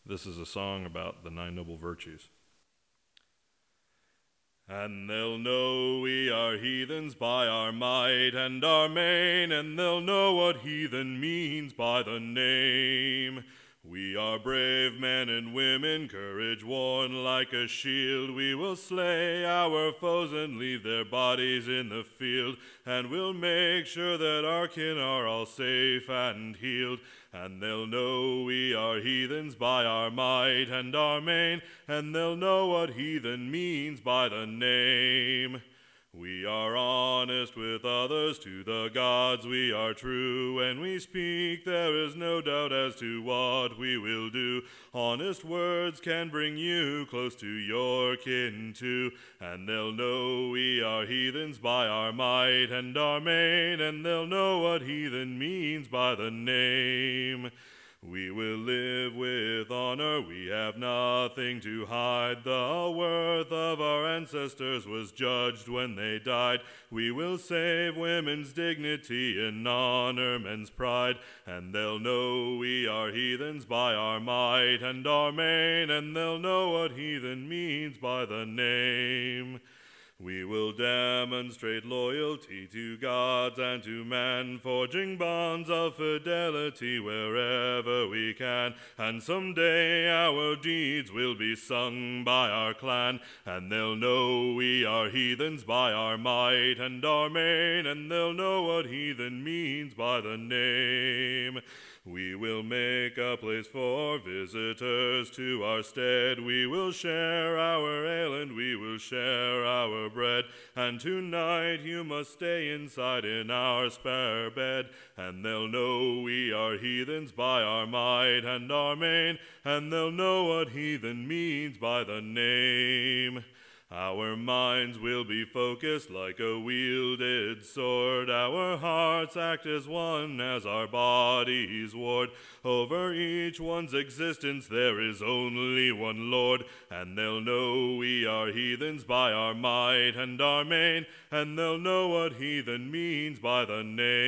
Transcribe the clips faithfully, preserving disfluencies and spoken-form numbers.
This is a song about the Nine Noble Virtues. And they'll know we are heathens by our might and our main, and they'll know what heathen means by the name. We are brave men and women, courage worn like a shield. We will slay our foes and leave their bodies in the field, and we'll make sure that our kin are all safe and healed. And they'll know we are heathens by our might and our main, and they'll know what heathen means by the name. We are honest with others, to the gods we are true. When we speak, there is no doubt as to what we will do. Honest words can bring you close to your kin too. And they'll know we are heathens by our might and our main, and they'll know what heathen means by the name. We will live with honor, we have nothing to hide. The worth of our ancestors was judged when they died. We will save women's dignity and honor men's pride. And they'll know we are heathens by our might and our main, and they'll know what heathen means by the name. We will demonstrate loyalty to gods and to man, forging bonds of fidelity wherever we can. And someday our deeds will be sung by our clan, and they'll know we are heathens by our might and our main, and they'll know what heathen means by the name. We will make a place for visitors to our stead. We will share our ale and we will share our bread. And tonight you must stay inside in our spare bed. And they'll know we are heathens by our might and our main, and they'll know what heathen means by the name. Our minds will be focused like a wielded sword. Our hearts act as one as our bodies ward. Over each one's existence there is only one Lord. And they'll know we are heathens by our might and our main, and they'll know what heathen means by the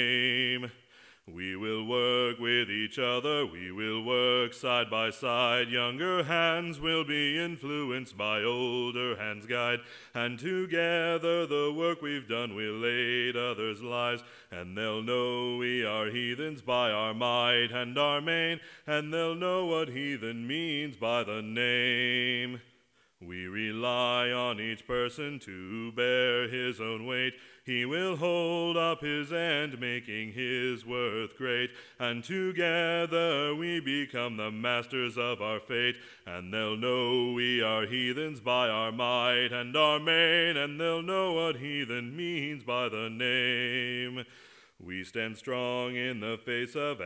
name. We will work with each other, we will work side by side. Younger hands will be influenced by older hands' guide. And together the work we've done will aid others' lives. And they'll know we are heathens by our might and our main, and they'll know what heathen means by the name. We rely on each person to bear his own weight. He will hold up his end, making his worth great. And together we become the masters of our fate. And they'll know we are heathens by our might and our main, and they'll know what heathen means by the name. We stand strong in the face of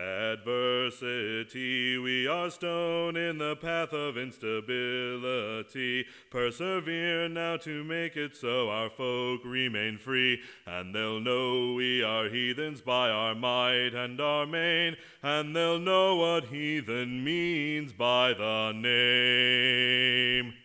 adversity. We are stone in the path of instability. Persevere now to make it so our folk remain free. And they'll know we are heathens by our might and our main, and they'll know what heathen means by the name.